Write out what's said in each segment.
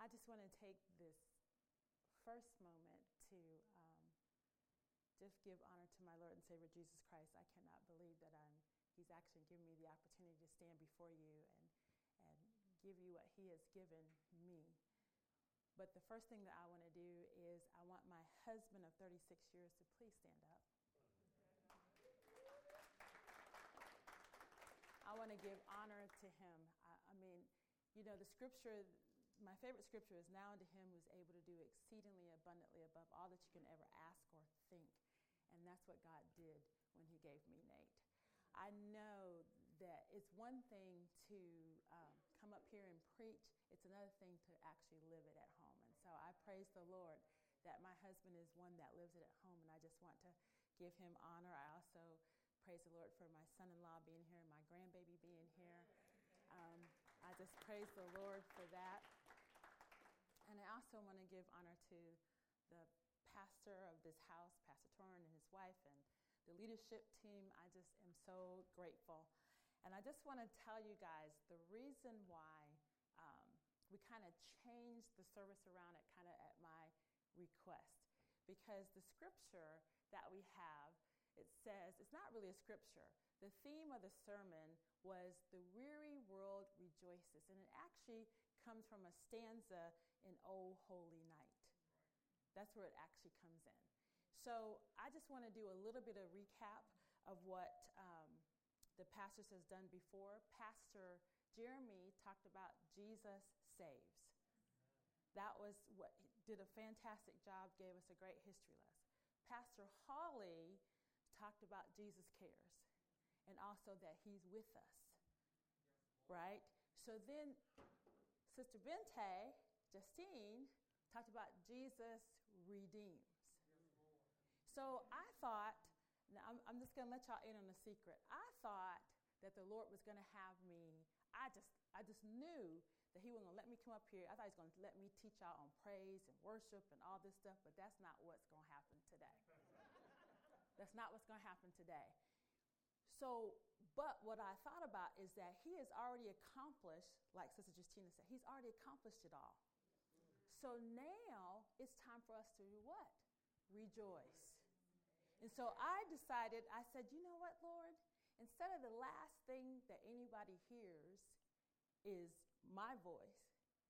I just want to take this first moment to just give honor to my Lord and Savior Jesus Christ. I cannot believe that He's actually given me the opportunity to stand before you and give you what He has given me. But the first thing that I want to do is I want my husband of 36 years to please stand up. I want to give honor to him. I mean, you know, the scripture, my favorite scripture is, now unto him who's able to do exceedingly abundantly above all that you can ever ask or think. And that's what God did when He gave me Nate. I know that it's one thing to come up here and preach. It's another thing to actually live it at home. And so I praise the Lord that my husband is one that lives it at home, and I just want to give him honor. I also praise the Lord for my son-in-law being here and my grandbaby being here. I just praise the Lord for that. And I also want to give honor to the pastor of this house, Pastor Torrin, and his wife, and the leadership team. I just am so grateful. And I just want to tell you guys the reason why we kind of changed the service around it kind of at my request. Because the scripture that we have, it says, it's not really a scripture. The theme of the sermon was "The weary world rejoices." And it actually comes from a stanza in "O Holy Night." That's where it actually comes in. So I just want to do a little bit of recap of what the pastors has done before. Pastor Jeremy talked about Jesus saves. That was what he did a fantastic job, gave us a great history lesson. Pastor Holly talked about Jesus cares, and also that He's with us, right? So then Sister Bente, Justine, talked about Jesus redeems. So I thought, now I'm just going to let y'all in on a secret. I thought that the Lord was going to have me, I just knew that He wasn't going to let me come up here. I thought He was going to let me teach y'all on praise and worship and all this stuff, but that's not what's going to happen today. That's not what's going to happen today. So, but what I thought about is that He has already accomplished, like Sister Justina said, He's already accomplished it all. So now it's time for us to do what? Rejoice. And so I decided, I said, you know what, Lord? Instead of the last thing that anybody hears is my voice,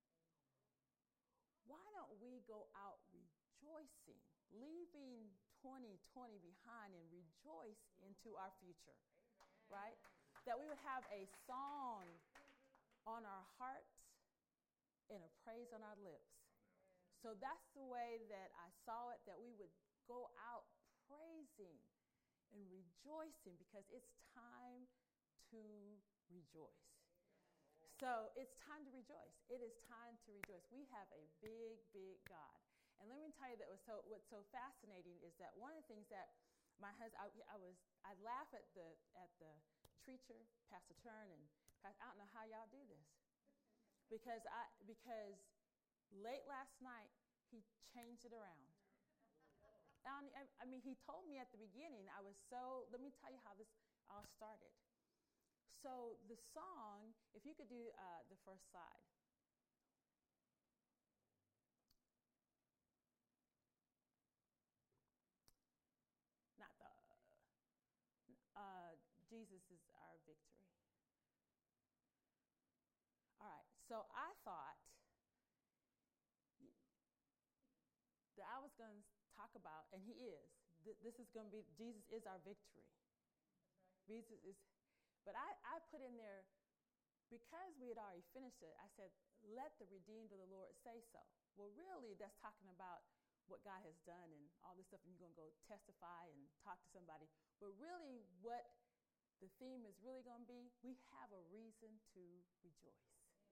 why don't we go out rejoicing, leaving 2020 behind and rejoice into our future, right? That we would have a song on our hearts and a praise on our lips. So that's the way that I saw it, that we would go out praising and rejoicing, because it's time to rejoice. So it's time to rejoice. It is time to rejoice. We have a big, big God. And let me tell you that what's so fascinating is that one of the things that my husband, I laugh at the preacher, Pastor Turn, and I don't know how y'all do this. Because late last night, he changed it around. I mean, he told me at the beginning, let me tell you how this all started. So the song, if you could do the first slide. Not Jesus is our victory. All right, so I thought that I was going to talk about, and He is, this is going to be, Jesus is our victory. Right. Jesus is, but I put in there, because we had already finished it, I said, let the redeemed of the Lord say so. Well, really, that's talking about what God has done and all this stuff, and you're going to go testify and talk to somebody. But really, what the theme is really going to be, we have a reason to rejoice.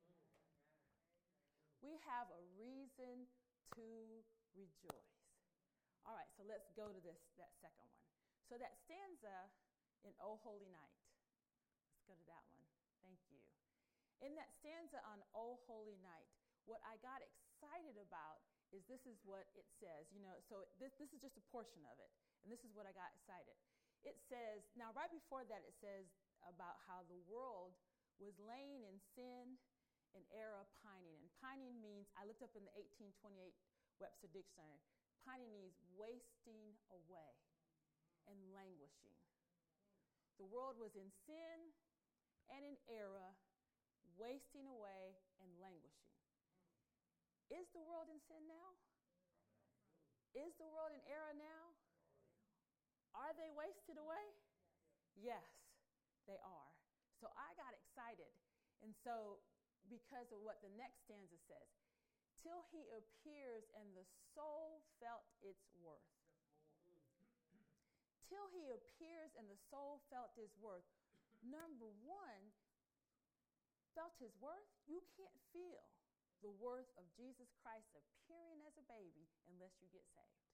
We have a reason to rejoice. All right, so let's go to that second one. So that stanza in O Holy Night. Let's go to that one. Thank you. In that stanza on O Holy Night, what I got excited about is this is what it says. You know, so this is just a portion of it, and this is what I got excited. It says, now right before that it says about how the world was laying in sin an era of pining. And pining means, I looked up in the 1828 Webster Dictionary, pining means wasting away and languishing. The world was in sin and in error, wasting away and languishing. Is the world in sin now? Is the world in error now? Are they wasted away? Yes, they are. So I got excited. And so, because of what the next stanza says, till he appears and the soul felt its worth. Till he appears and the soul felt his worth. Number one, felt his worth? You can't feel the worth of Jesus Christ appearing as a baby unless you get saved.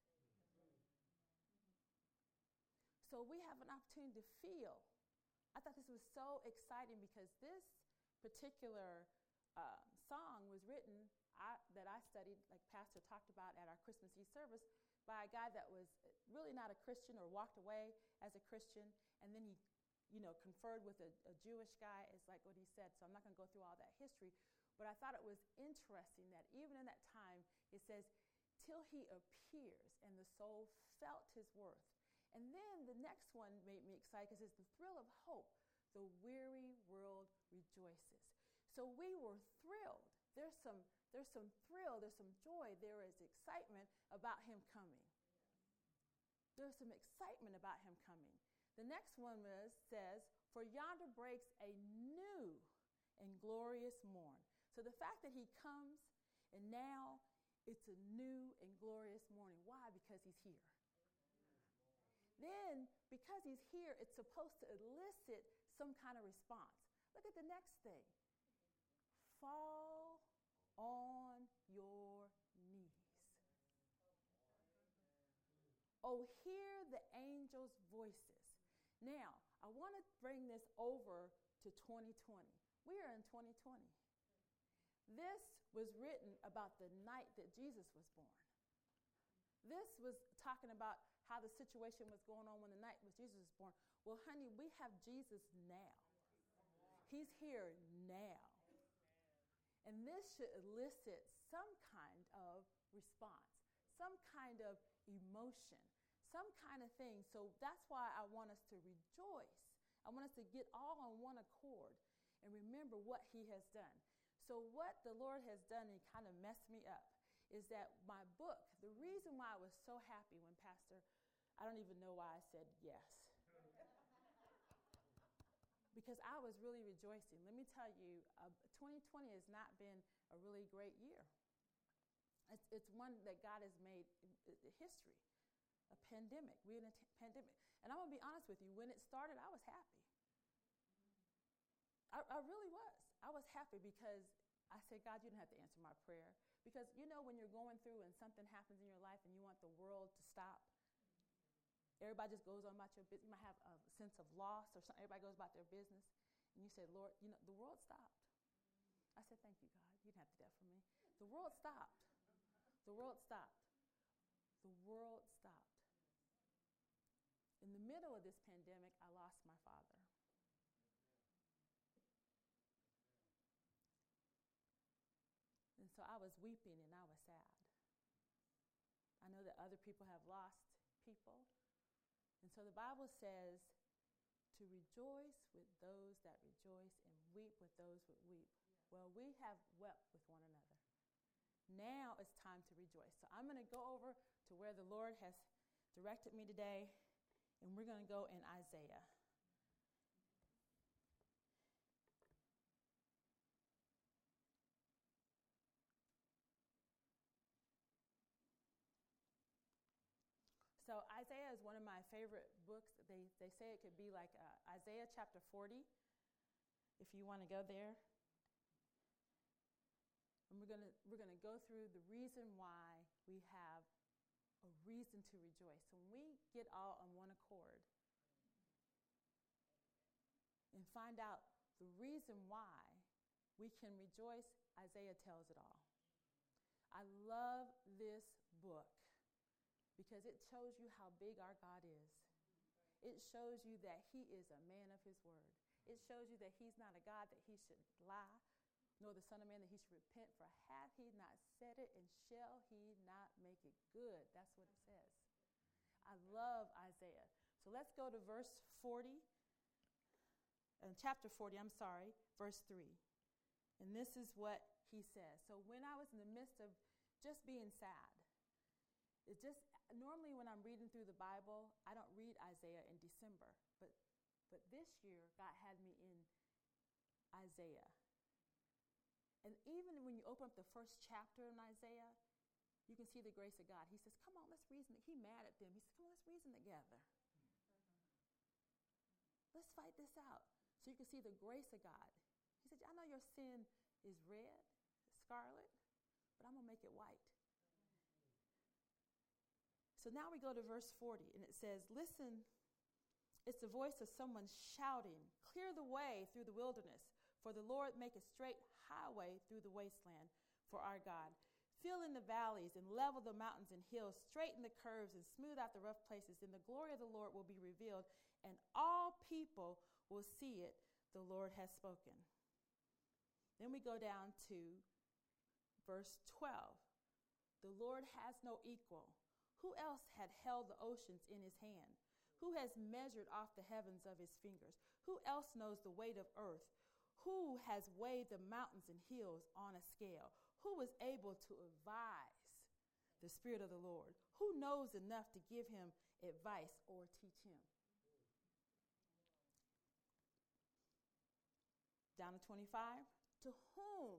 So we have an opportunity to feel. I thought this was so exciting because this particular song was written that I studied, like Pastor talked about at our Christmas Eve service, by a guy that was really not a Christian or walked away as a Christian. And then he, conferred with a Jewish guy, is like what he said. So I'm not going to go through all that history. But I thought it was interesting that even in that time, it says, till he appears and the soul felt his worth. And then the next one made me excited because it's the thrill of hope. The weary world rejoices. So we were thrilled. There's some thrill, there's some joy, there is excitement about him coming. There's some excitement about him coming. The next one says, for yonder breaks a new and glorious morn. So the fact that he comes and now it's a new and glorious morning. Why? Because he's here. Then, because he's here, it's supposed to elicit some kind of response. Look at the next thing. Fall on your knees. Oh, hear the angels' voices. Now, I want to bring this over to 2020. We are in 2020. This was written about the night that Jesus was born. This was talking about how the situation was going on when the night was Jesus was born. Well, honey, we have Jesus now. He's here now. And this should elicit some kind of response, some kind of emotion, some kind of thing. So that's why I want us to rejoice. I want us to get all on one accord and remember what he has done. So what the Lord has done, and kind of messed me up, is that my book, the reason why I was so happy when Pastor, I don't even know why I said yes. Because I was really rejoicing. Let me tell you, 2020 has not been a really great year. It's one that God has made history, a pandemic. We're in a pandemic. And I'm going to be honest with you, when it started, I was happy. I really was. I was happy because I said, God, you didn't have to answer my prayer. Because, when you're going through and something happens in your life and you want the world to stop, everybody just goes on about your business. You might have a sense of loss or something. Everybody goes about their business. And you say, Lord, the world stopped. I said, thank you, God. You didn't have to do that for me. The world stopped. The world stopped. The world stopped. In the middle of this pandemic, I lost my father. And so I was weeping and I was sad. I know that other people have lost people. And so the Bible says to rejoice with those that rejoice and weep with those that weep. Well, we have wept with one another. Now it's time to rejoice. So I'm going to go over to where the Lord has directed me today, and we're going to go in Isaiah. So Isaiah is one of my favorite books. They say it could be like Isaiah chapter 40, if you want to go there. And we're going to go through the reason why we have a reason to rejoice. When we get all on one accord and find out the reason why we can rejoice, Isaiah tells it all. I love this book because it shows you how big our God is. It shows you that he is a man of his word. It shows you that he's not a God that he should lie, nor the Son of Man that he should repent, for hath he not said it, and shall he not make it good? That's what it says. I love Isaiah. So let's go to verse 40, chapter 40, verse 3. And this is what he says. So when I was in the midst of just being sad, normally when I'm reading through the Bible, I don't read Isaiah in December. But this year, God had me in Isaiah. And even when you open up the first chapter in Isaiah, you can see the grace of God. He says, come on, let's reason. He mad at them. He says, come on, let's reason together. Let's fight this out. So you can see the grace of God. He said, I know your sin is red, scarlet, but I'm going to make it white. So now we go to verse 40, and it says, listen, it's the voice of someone shouting, clear the way through the wilderness, for the Lord make a straight highway through the wasteland for our God. Fill in the valleys and level the mountains and hills, straighten the curves and smooth out the rough places. Then the glory of the Lord will be revealed, and all people will see it. The Lord has spoken. Then we go down to verse 12. The Lord has no equal. Who else had held the oceans in his hand? Who has measured off the heavens of his fingers? Who else knows the weight of earth? Who has weighed the mountains and hills on a scale? Who is able to advise the Spirit of the Lord? Who knows enough to give him advice or teach him? Down to 25. To whom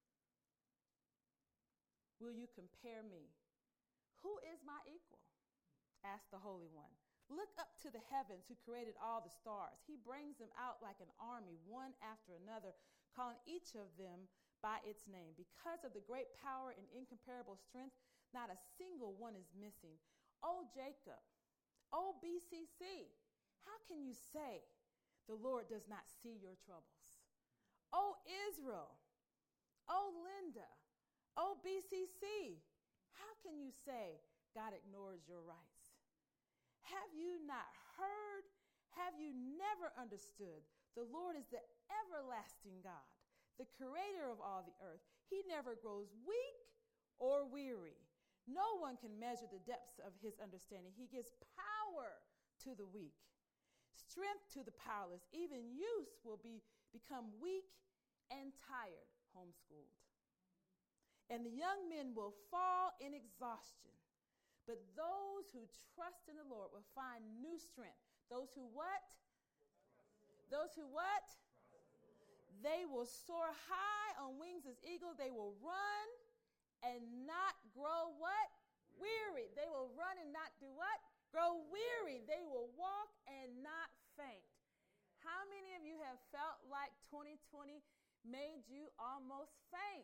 will you compare me? Who is my equal? Asked the Holy One. Look up to the heavens, who created all the stars. He brings them out like an army, one after another, calling each of them by its name. Because of the great power and incomparable strength, not a single one is missing. O Jacob, O BCC, how can you say the Lord does not see your troubles? O Israel, O Linda, O BCC, how can you say God ignores your rights? Have you not heard? Have you never understood? The Lord is the everlasting God, the creator of all the earth. He never grows weak or weary. No one can measure the depths of his understanding. He gives power to the weak, strength to the powerless. Even youths will become weak and tired, homeschooled. And the young men will fall in exhaustion. But those who trust in the Lord will find new strength. Those who what? Those who what? They will soar high on wings as eagles. They will run and not grow what? Weary. They will run and not do what? Grow weary. They will walk and not faint. How many of you have felt like 2020 made you almost faint?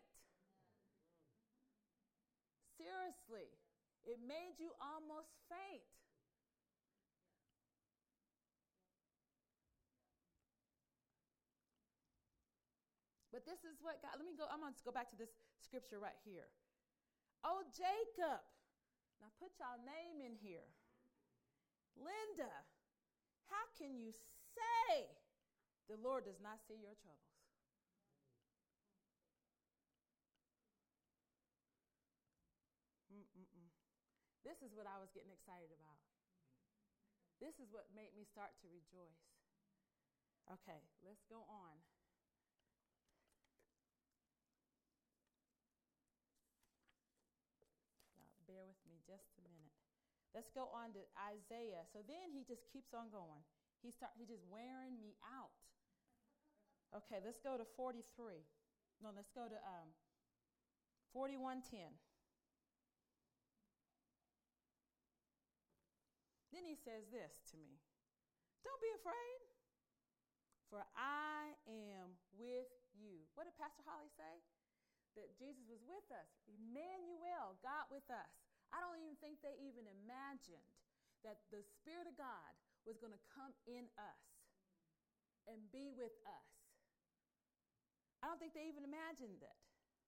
Seriously. It made you almost faint. But this is what God, I'm going to go back to this scripture right here. Oh, Jacob. Now put y'all name in here. Linda, how can you say the Lord does not see your troubles? This is what I was getting excited about. This is what made me start to rejoice. Okay, let's go on. Now, bear with me just a minute. Let's go on to Isaiah. So then he just keeps on going. He's just wearing me out. Okay, let's go to 43. No, let's go to 41:10. Then he says this to me. Don't be afraid, for I am with you. What did Pastor Holly say? That Jesus was with us. Emmanuel, God with us. I don't even think they even imagined that the Spirit of God was going to come in us and be with us. I don't think they even imagined it.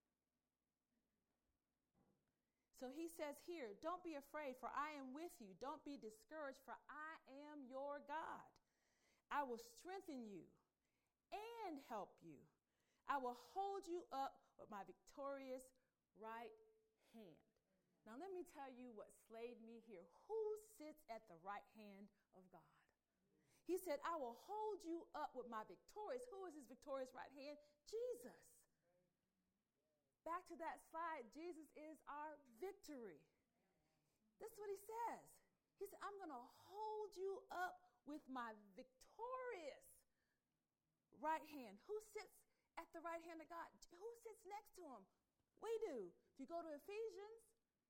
So he says here, don't be afraid, for I am with you. Don't be discouraged, for I am your God. I will strengthen you and help you. I will hold you up with my victorious right hand. Now, let me tell you what slayed me here. Who sits at the right hand of God? He said, I will hold you up with my victorious. Who is his victorious right hand? Jesus. Back to that slide, Jesus is our victory. This is what he says. He said, I'm going to hold you up with my victorious right hand. Who sits at the right hand of God? Who sits next to him? We do. If you go to Ephesians,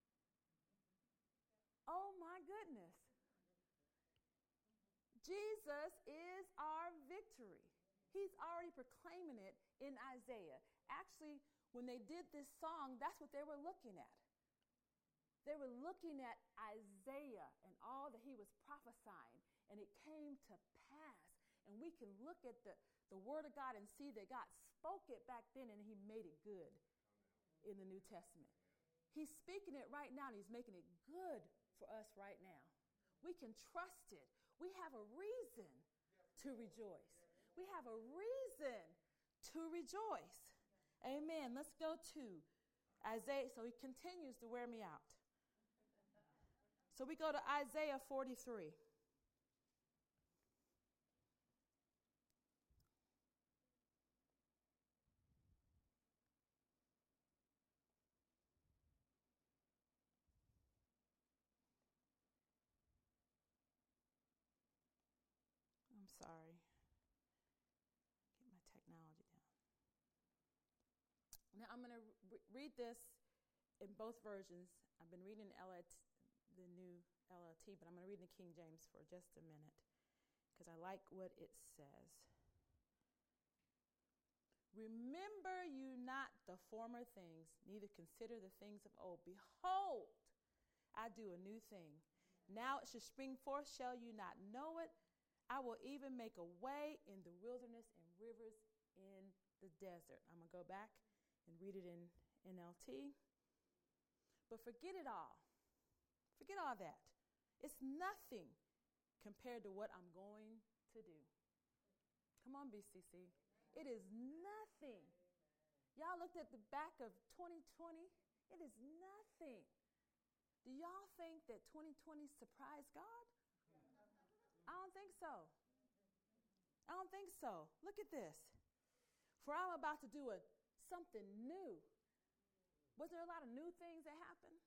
oh my goodness. Jesus is our victory. He's already proclaiming it in Isaiah. Actually, when they did this song, that's what they were looking at. They were looking at Isaiah and all that he was prophesying, and it came to pass. And we can look at the word of God and see that God spoke it back then and he made it good in the New Testament. He's speaking it right now and he's making it good for us right now. We can trust it. We have a reason to rejoice. We have a reason to rejoice. Amen. Let's go to Isaiah. So he continues to wear me out. So we go to Isaiah 43. I'm sorry. Get my technology down. Now I'm going to read this in both versions. I've been reading the new LLT, but I'm going to read the King James for just a minute because I like what it says. Remember you not the former things, neither consider the things of old. Behold, I do a new thing. Now it should spring forth. Shall you not know it? I will even make a way in the wilderness and rivers in the desert. I'm going to go back and read it in NLT. But forget it all. Forget all that. It's nothing compared to what I'm going to do. Come on, BCC. It is nothing. Y'all looked at the back of 2020. It is nothing. Do y'all think that 2020 surprised God? I don't think so. I don't think so. Look at this. For I'm about to do something new. Wasn't there a lot of new things that happened?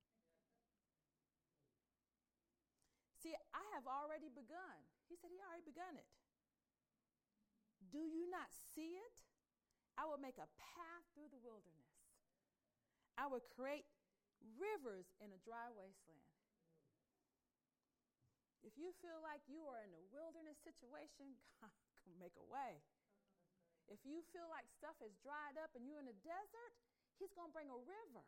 See, I have already begun. He said he already begun it. Do you not see it? I will make a path through the wilderness. I will create rivers in a dry wasteland. If you feel like you are in a wilderness situation, God can make a way. If you feel like stuff has dried up and you're in a desert, he's going to bring a river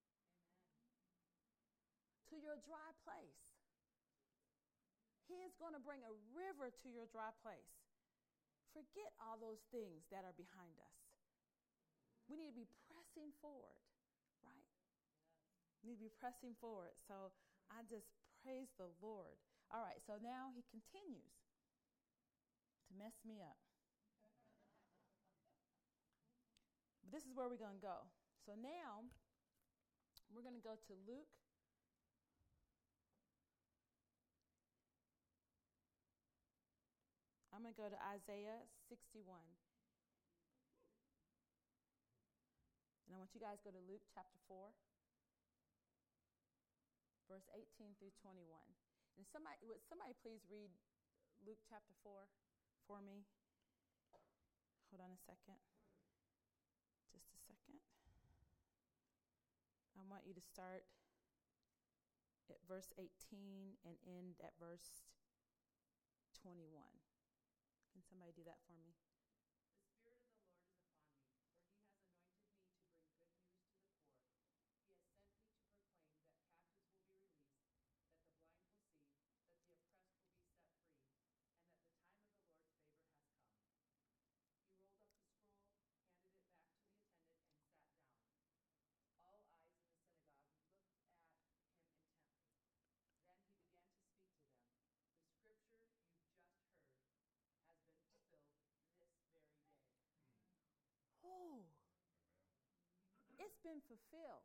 to your dry place. He is going to bring a river to your dry place. Forget all those things that are behind us. We need to be pressing forward, right? We need to be pressing forward. So I just praise the Lord. All right, so now he continues to mess me up. But this is where we're going to go. So now we're going to go to Luke. I'm going to go to Isaiah 61. And I want you guys to go to Luke chapter 4, verse 18 through 21. And would somebody please read Luke chapter 4 for me? Hold on a second. Just a second. I want you to start at verse 18 and end at verse 21. Can somebody do that for me? been fulfilled.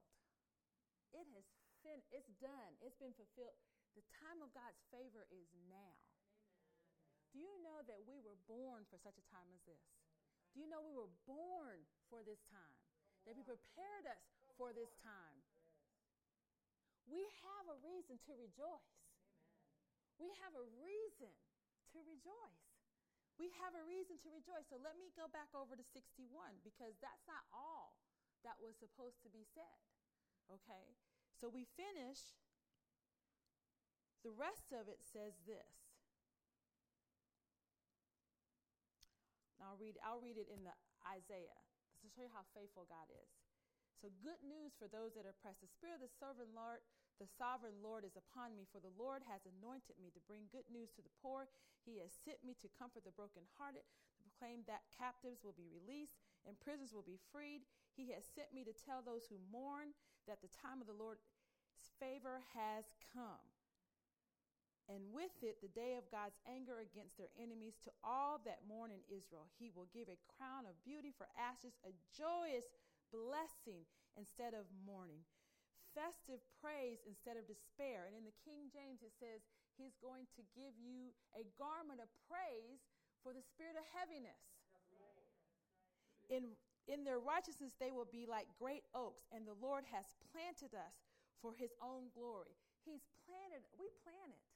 It's done. It's been fulfilled. The time of God's favor is now. Do you know that we were born for such a time as this? Do you know we were born for this time? That He prepared us for this time. We have a reason to rejoice. We have a reason to rejoice. We have a reason to rejoice. So let me go back over to 61, because that's not all that was supposed to be said. Okay? So we finish. The rest of it says this. Now I'll read it in the Isaiah to show you how faithful God is. So good news for those that are oppressed. The Spirit of the sovereign Lord is upon me, for the Lord has anointed me to bring good news to the poor. He has sent me to comfort the brokenhearted, to proclaim that captives will be released and prisoners will be freed. He has sent me to tell those who mourn that the time of the Lord's favor has come. And with it, the day of God's anger against their enemies. To all that mourn in Israel, He will give a crown of beauty for ashes, a joyous blessing instead of mourning, festive praise instead of despair. And in the King James, it says He's going to give you a garment of praise for the spirit of heaviness. In their righteousness, they will be like great oaks, and the Lord has planted us for His own glory. He's planted, we plant it.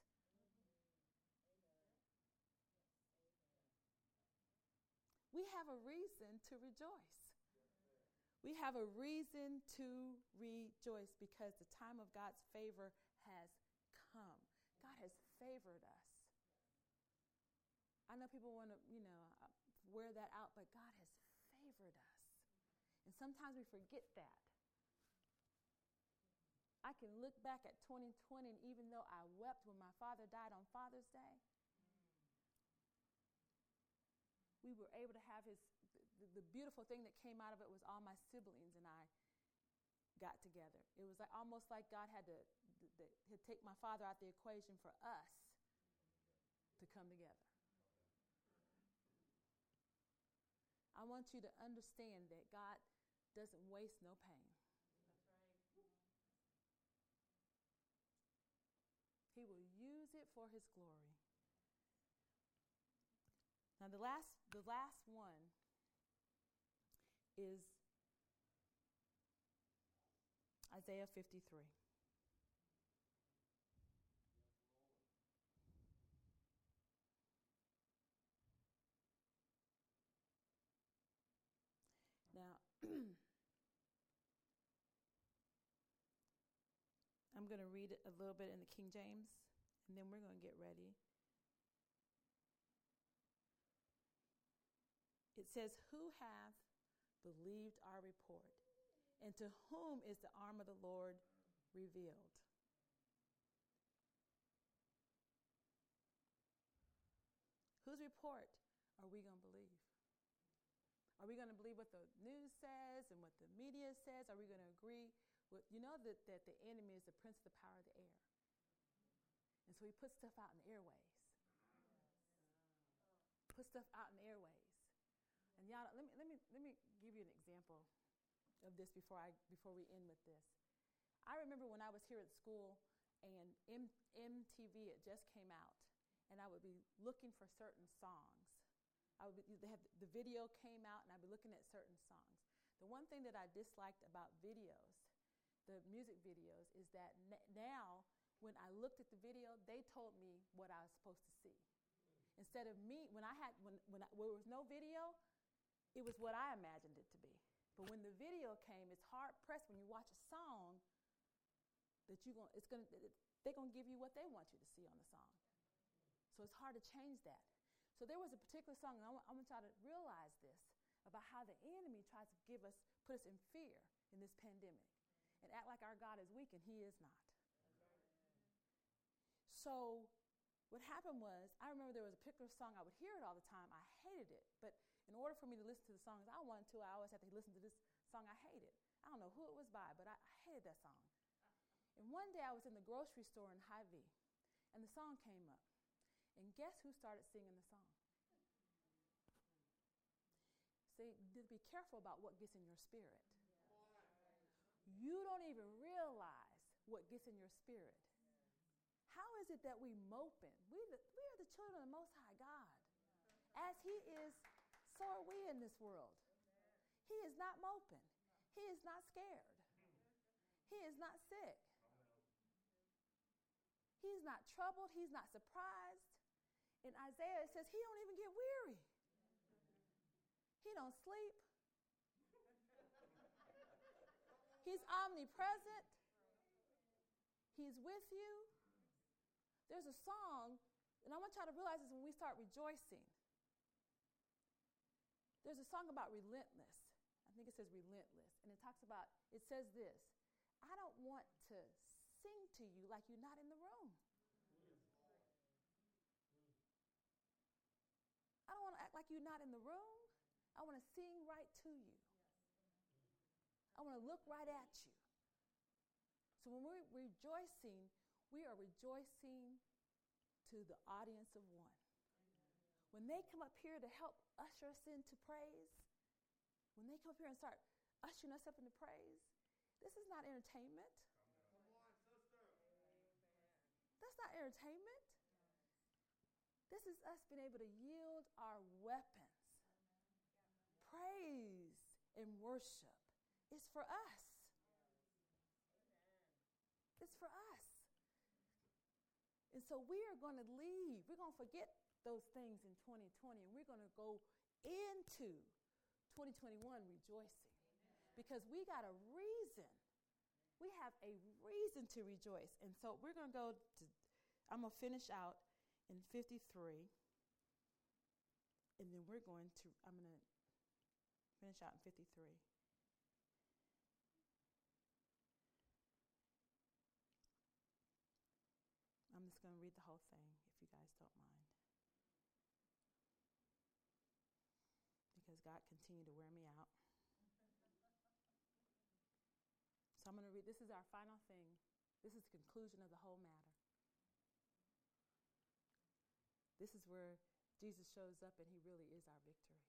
We have a reason to rejoice. We have a reason to rejoice because the time of God's favor has come. God has favored us. I know people want to, wear that out, but God has favored us. And sometimes we forget that. I can look back at 2020, and even though I wept when my father died on Father's Day, we were able to have the beautiful thing that came out of it was all my siblings and I got together. It was almost like God had to take my father out the equation for us to come together. I want you to understand that God doesn't waste no pain. He will use it for His glory. Now the last one is Isaiah 53. Now, I'm going to read it a little bit in the King James, and then we're going to get ready. It says, "Who hath believed our report, and to whom is the arm of the Lord revealed?" Whose report are we going to believe? Are we going to believe what the news says and what the media says? Are we going to agree with, that the enemy is the prince of the power of the air? And so he puts stuff out in the airways. Put stuff out in the airways. And y'all, let me give you an example of this before we end with this. I remember when I was here at school and MTV, it just came out, and I would be looking for certain songs. The video came out, and I'd be looking at certain songs. The one thing that I disliked about videos, the music videos, is that now when I looked at the video, they told me what I was supposed to see. Instead of me, when there was no video, it was what I imagined it to be. But when the video came, it's hard pressed when you watch a song that they're gonna give you what they want you to see on the song. So it's hard to change that. So there was a particular song, and I want y'all to realize this about how the enemy tries to put us in fear in this pandemic, and act like our God is weak, and He is not. So what happened was, I remember there was a particular song, I would hear it all the time. I hated it, but in order for me to listen to the songs I wanted to, I always had to listen to this song I hated. I don't know who it was by, but I hated that song. And one day I was in the grocery store in Hy-Vee, and the song came up. And guess who started singing the song? See, be careful about what gets in your spirit. you don't even realize what gets in your spirit. How is it that we moping? We are the children of the Most High God. As he is, so are we in this world. He is not moping. He is not scared. He is not sick. He's not troubled. He's not surprised. In Isaiah, it says he don't even get weary. He don't sleep. He's omnipresent. He's with you. There's a song, and I want y'all to realize this when we start rejoicing. There's a song about relentless. I think it says relentless. And it talks about, it says this, I don't want to sing to you like you're not in the room. I don't want to act like you're not in the room. I want to sing right to you. I want to look right at you. So when we're rejoicing, we are rejoicing to the audience of one. When they come up here to help usher us into praise, when they come up here and start ushering us up into praise, this is not entertainment. Come on, sister. That's not entertainment. This is us being able to yield our weapons. Praise and worship is for us. It's for us. And so we are going to leave. We're going to forget those things in 2020, and we're going to go into 2021 rejoicing. Because we got a reason. We have a reason to rejoice. And so we're going to go to, I'm going to finish out in 53. And then I'm going to finish out in 53. I'm just going to read the whole thing, if you guys don't mind. Because God continued to wear me out. So I'm going to read, this is our final thing. This is the conclusion of the whole matter. This is where Jesus shows up and he really is our victory.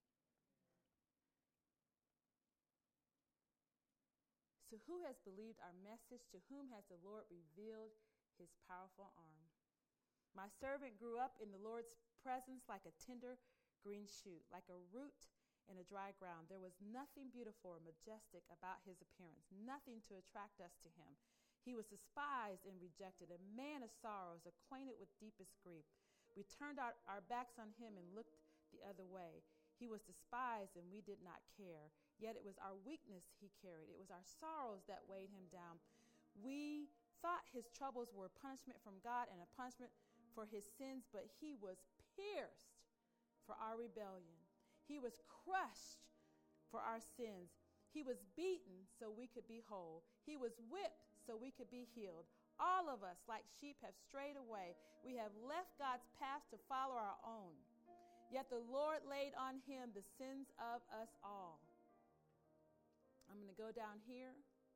So who has believed our message? To whom has the Lord revealed his powerful arm? My servant grew up in the Lord's presence like a tender green shoot, like a root in a dry ground. There was nothing beautiful or majestic about his appearance, nothing to attract us to him. He was despised and rejected, a man of sorrows, acquainted with deepest grief. We turned our backs on him and looked the other way. He was despised and we did not care. Yet it was our weakness he carried. It was our sorrows that weighed him down. We thought his troubles were punishment from God and a punishment for his sins, but he was pierced for our rebellion. He was crushed for our sins. He was beaten so we could be whole. He was whipped so we could be healed. All of us, like sheep, have strayed away. We have left God's path to follow our own. Yet the Lord laid on him the sins of us all. I'm going to go down here.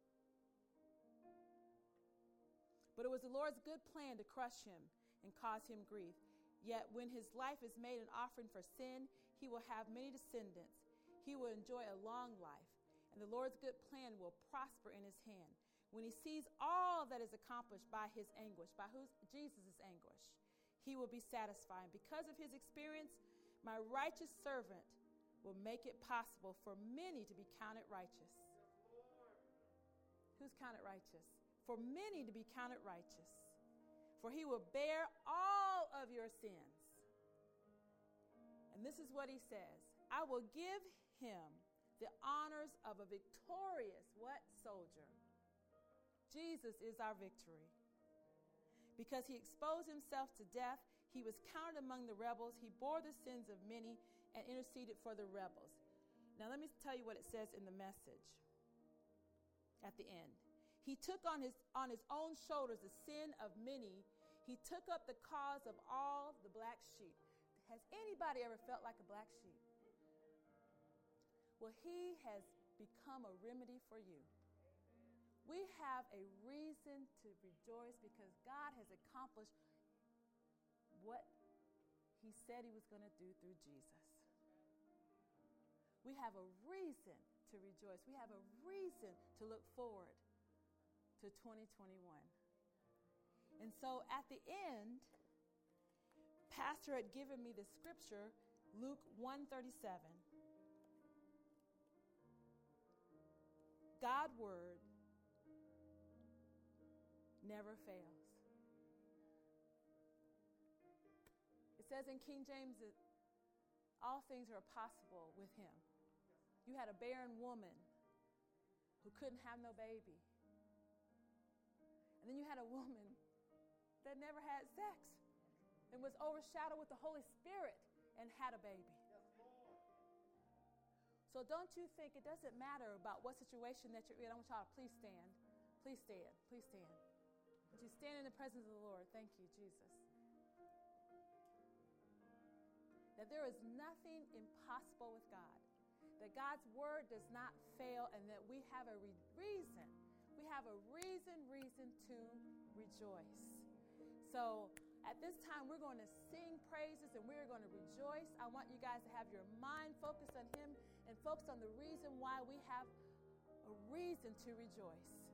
But it was the Lord's good plan to crush him and cause him grief. Yet when his life is made an offering for sin, he will have many descendants. He will enjoy a long life, and the Lord's good plan will prosper in his hand. When he sees all that is accomplished by his anguish, by Jesus' anguish, he will be satisfied. Because of his experience, my righteous servant will make it possible for many to be counted righteous. Who's counted righteous? For many to be counted righteous. For he will bear all of your sins. And this is what he says. I will give him the honors of a victorious, what? Soldier. Jesus is our victory. Because he exposed himself to death, he was counted among the rebels. He bore the sins of many and interceded for the rebels. Now let me tell you what it says in the Message at the end. He took on his own shoulders the sin of many. He took up the cause of all the black sheep. Has anybody ever felt like a black sheep? Well, he has become a remedy for you. We have a reason to rejoice because God has accomplished what he said he was going to do through Jesus. We have a reason to rejoice. We have a reason to look forward to 2021. And so at the end, Pastor had given me the scripture, Luke 1:37. God's word never fails. It says in King James that all things are possible with him. You had a barren woman who couldn't have no baby. And then you had a woman that never had sex and was overshadowed with the Holy Spirit and had a baby. So don't you think it doesn't matter about what situation that you're in. I want y'all to please stand. Please stand. Please stand. Would you stand in the presence of the Lord? Thank you, Jesus. That there is nothing impossible with God. That God's word does not fail, and that we have a reason. We have a reason to rejoice. So at this time, we're going to sing praises and we're going to rejoice. I want you guys to have your mind focused on him and focus on the reason why we have a reason to rejoice.